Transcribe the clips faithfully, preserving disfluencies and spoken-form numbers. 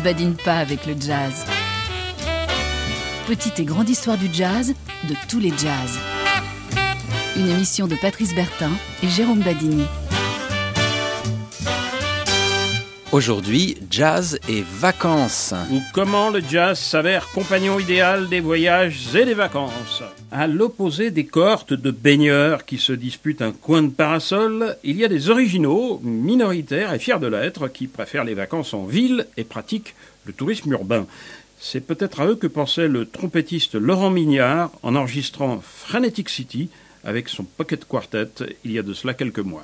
badine pas avec le jazz. Petite et grande histoire du jazz, de tous les jazz. Une émission de Patrice Bertin et Jérôme Badini. Aujourd'hui, jazz et vacances. Ou comment le jazz s'avère compagnon idéal des voyages et des vacances. À l'opposé des cohortes de baigneurs qui se disputent un coin de parasol, il y a des originaux, minoritaires et fiers de l'être, qui préfèrent les vacances en ville et pratiquent le tourisme urbain. C'est peut-être à eux que pensait le trompettiste Laurent Mignard en enregistrant Frenetic City avec son Pocket Quartet il y a de cela quelques mois.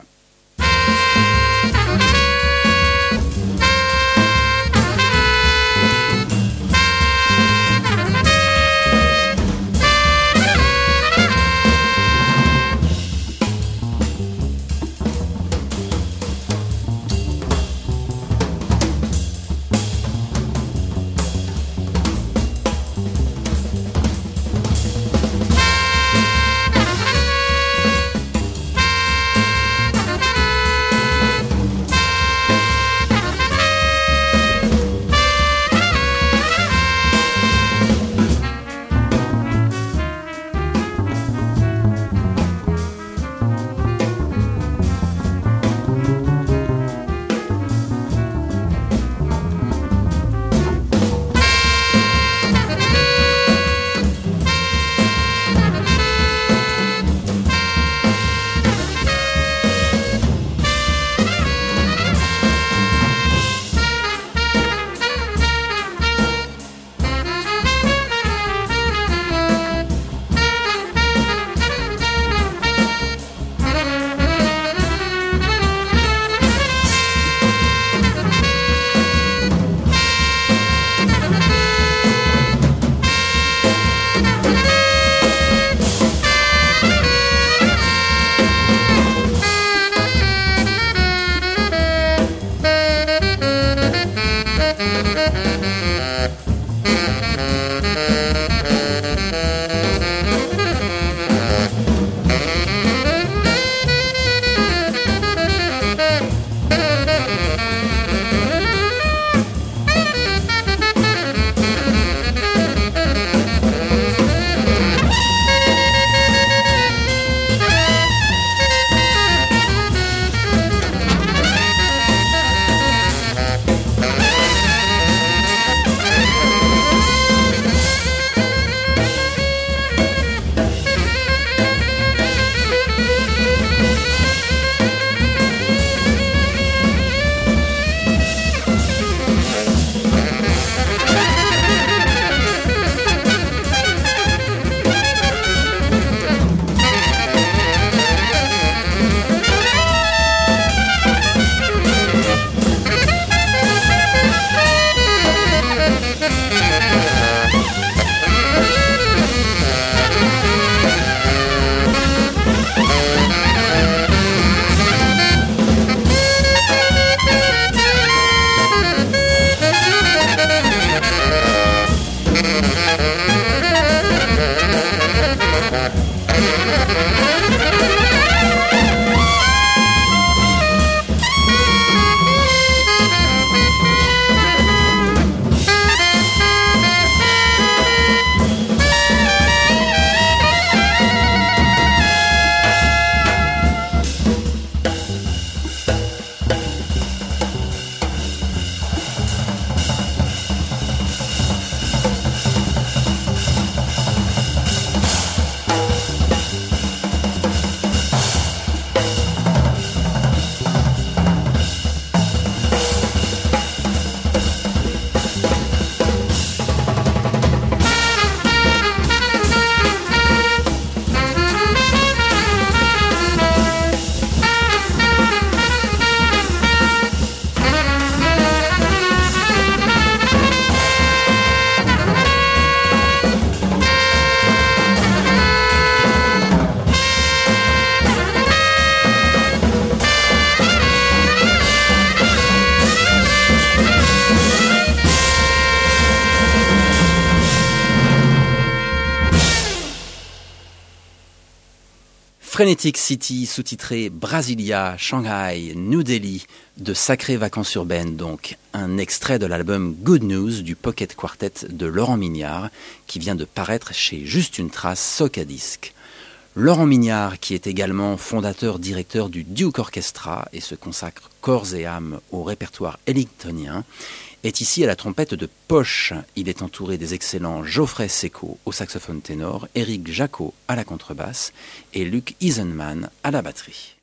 Frenetic City, sous-titré Brasilia, Shanghai, New Delhi, de Sacrées Vacances Urbaines, donc un extrait de l'album Good News du Pocket Quartet de Laurent Mignard, qui vient de paraître chez Juste une Trace Socadisc. Laurent Mignard, qui est également fondateur-directeur du Duke Orchestra et se consacre corps et âme au répertoire ellingtonien, est ici à la trompette de poche. Il est entouré des excellents Geoffrey Secco au saxophone ténor, Éric Jacot à la contrebasse et Luc Eisenman à la batterie.